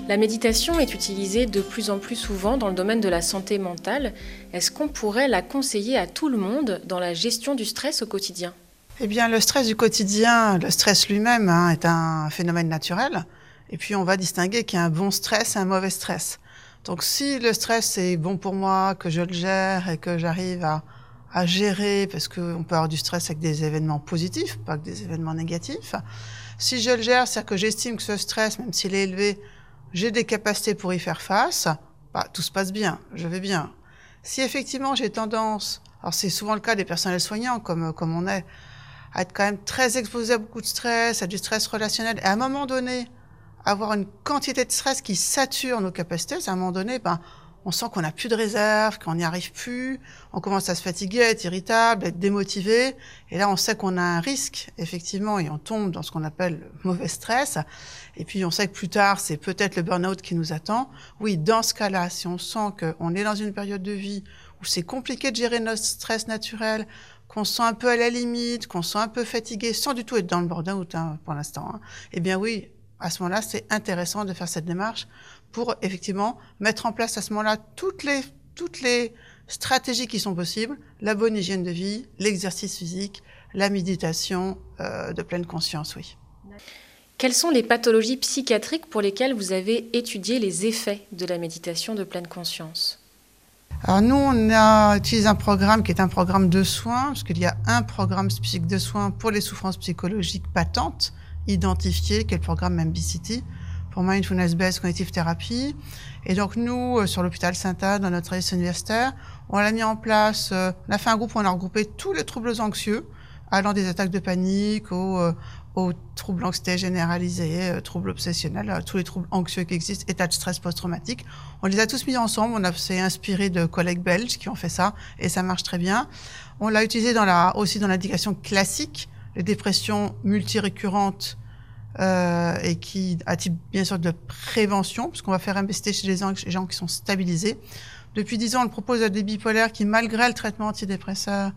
La méditation est utilisée de plus en plus souvent dans le domaine de la santé mentale. Est-ce qu'on pourrait la conseiller à tout le monde dans la gestion du stress au quotidien ? Eh bien, le stress du quotidien, le stress lui-même est un phénomène naturel. Et puis, on va distinguer qu'il y a un bon stress et un mauvais stress. Donc, si le stress est bon pour moi, que je le gère et que j'arrive à gérer, parce qu'on peut avoir du stress avec des événements positifs, pas que des événements négatifs. Si je le gère, c'est-à-dire que j'estime que ce stress, même s'il est élevé, j'ai des capacités pour y faire face, tout se passe bien, je vais bien. Si effectivement j'ai tendance, alors c'est souvent le cas des personnels soignants comme on est, à être quand même très exposé à beaucoup de stress, à du stress relationnel, et à un moment donné, avoir une quantité de stress qui sature nos capacités, à un moment donné, on sent qu'on n'a plus de réserve, qu'on n'y arrive plus, on commence à se fatiguer, à être irritable, à être démotivé. Et là, on sait qu'on a un risque, effectivement, et on tombe dans ce qu'on appelle le mauvais stress. Et puis, on sait que plus tard, c'est peut-être le burn-out qui nous attend. Oui, dans ce cas-là, si on sent qu'on est dans une période de vie où c'est compliqué de gérer notre stress naturel, qu'on se sent un peu à la limite, qu'on se sent un peu fatigué, sans du tout être dans le burn-out pour l'instant, eh bien oui, à ce moment-là, c'est intéressant de faire cette démarche pour effectivement mettre en place à ce moment-là toutes les stratégies qui sont possibles, la bonne hygiène de vie, l'exercice physique, la méditation de pleine conscience, oui. Quelles sont les pathologies psychiatriques pour lesquelles vous avez étudié les effets de la méditation de pleine conscience ? Alors nous, on a utilisé un programme qui est un programme de soins, parce qu'il y a un programme spécifique de soins pour les souffrances psychologiques patentes, identifiées, qui est le programme MBCT, pour Mindfulness Based Cognitive Therapy. Et donc nous, sur l'hôpital Sainte-Anne, dans notre service universitaire, on l'a mis en place, on a fait un groupe où on a regroupé tous les troubles anxieux, allant des attaques de panique aux troubles d'anxiété généralisés, troubles obsessionnels, tous les troubles anxieux qui existent, état de stress post-traumatique. On les a tous mis ensemble, on s'est inspiré de collègues belges qui ont fait ça, et ça marche très bien. On l'a utilisé aussi dans l'indication classique, les dépressions multirécurrentes, et qui, à titre bien sûr de prévention, puisqu'on va faire MBCT chez les gens qui sont stabilisés. Depuis 10 ans, on le propose à des bipolaires qui, malgré le traitement antidépresseur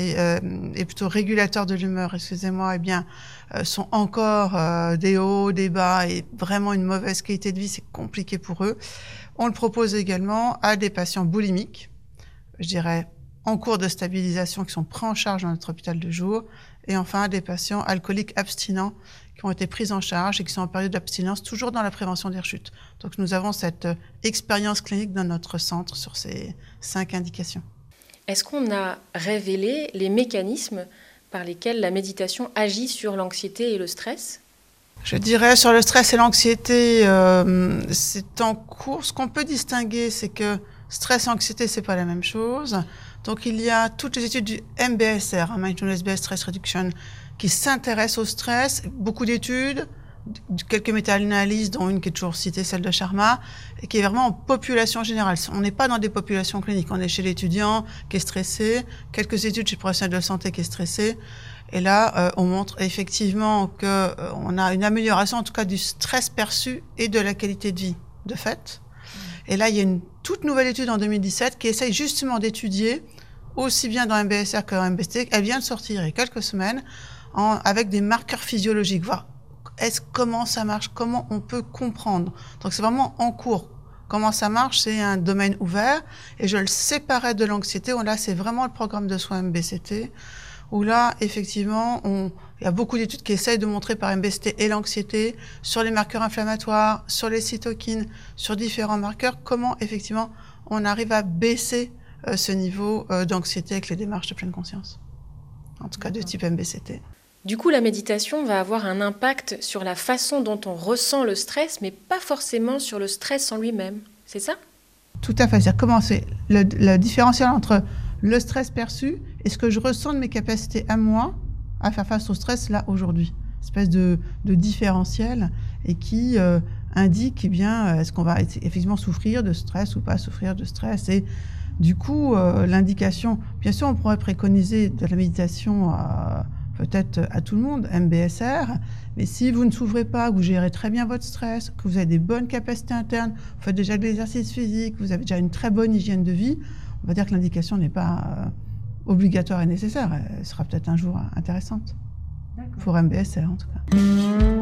et plutôt régulateur de l'humeur, eh bien, sont encore des hauts, des bas et vraiment une mauvaise qualité de vie, c'est compliqué pour eux. On le propose également à des patients boulimiques, je dirais en cours de stabilisation, qui sont pris en charge dans notre hôpital de jour, et enfin à des patients alcooliques abstinents qui ont été pris en charge et qui sont en période d'abstinence, toujours dans la prévention des rechutes. Donc nous avons cette expérience clinique dans notre centre sur ces 5 indications. Est-ce qu'on a révélé les mécanismes par lesquels la méditation agit sur l'anxiété et le stress ? Je dirais sur le stress et l'anxiété, c'est en cours. Ce qu'on peut distinguer, c'est que stress et anxiété, c'est pas la même chose. Donc il y a toutes les études du MBSR, Mindfulness Based Stress Reduction, qui s'intéressent au stress, beaucoup d'études, quelques méta-analyses, dont une qui est toujours citée, celle de Sharma, et qui est vraiment en population générale. On n'est pas dans des populations cliniques, on est chez l'étudiant qui est stressé, quelques études chez le professionnel de santé qui est stressé, et là, on montre effectivement qu'on a une amélioration, en tout cas, du stress perçu et de la qualité de vie, de fait. Et là, il y a une toute nouvelle étude en 2017 qui essaye justement d'étudier, aussi bien dans MBSR que dans MBCT, elle vient de sortir il y a quelques semaines, avec des marqueurs physiologiques, voir comment ça marche, comment on peut comprendre. Donc c'est vraiment en cours. Comment ça marche, c'est un domaine ouvert, et je le séparais de l'anxiété, où là c'est vraiment le programme de soins MBCT, où là effectivement il y a beaucoup d'études qui essayent de montrer par MBCT et l'anxiété, sur les marqueurs inflammatoires, sur les cytokines, sur différents marqueurs, comment effectivement on arrive à baisser ce niveau d'anxiété avec les démarches de pleine conscience, en tout cas de type MBCT. Du coup, la méditation va avoir un impact sur la façon dont on ressent le stress, mais pas forcément sur le stress en lui-même. C'est ça ? Tout à fait. C'est-à-dire comment c'est le différentiel entre le stress perçu et ce que je ressens de mes capacités à moi à faire face au stress là aujourd'hui. Une espèce de différentiel et qui indique eh bien est-ce qu'on va effectivement souffrir de stress ou pas souffrir de stress. Et du coup, l'indication, bien sûr, on pourrait préconiser de la méditation peut-être à tout le monde, MBSR, mais si vous ne souffrez pas, que vous gérez très bien votre stress, que vous avez des bonnes capacités internes, vous faites déjà de l'exercice physique, vous avez déjà une très bonne hygiène de vie, on va dire que l'indication n'est pas obligatoire et nécessaire. Elle sera peut-être un jour intéressante. D'accord. Pour MBSR en tout cas.